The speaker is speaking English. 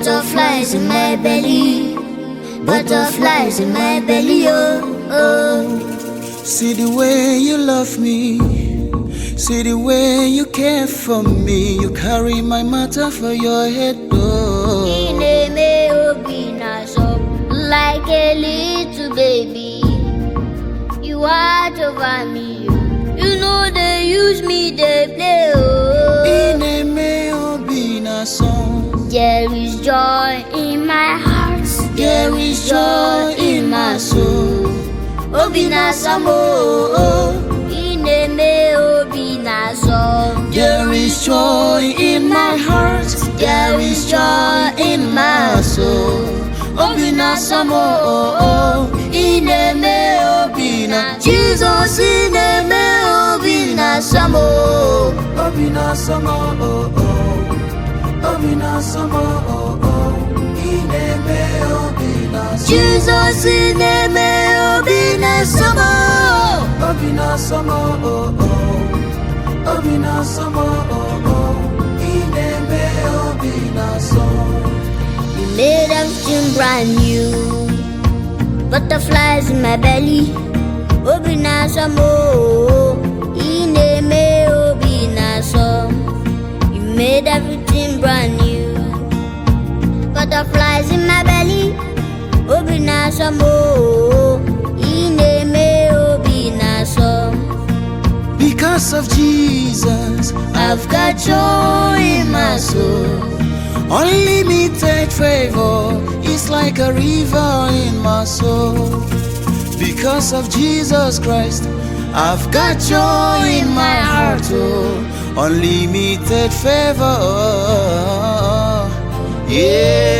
Butterflies in my belly, butterflies in my belly, oh, oh. See the way you love me, see the way you care for me. You carry my matter for your head, oh. Ineme obina so, like a little baby. You watch over me, you know they use me, they play, oh. Ineme obina song. There is joy in my heart, There is joy in my soul. obina samo, ineme obina so. There is joy in my heart. There is joy in my soul. Obina samo, ineme obina. Jesus ineme obina samo. Obina samo, obina samo, ineme obina samo. Jesus ineme obina samo. Obina samo, obina samo, ineme obina samo. You made everything brand new. Butterflies in my belly, obina samo, ineme obina so. You made everything brand new. Butterflies in my belly, obina samo, ineme obina so. Because of Jesus, I've got joy in my soul. Unlimited favor is like a river in my soul. Because of Jesus Christ, I've got joy in my heart, oh. Unlimited favor, yeah.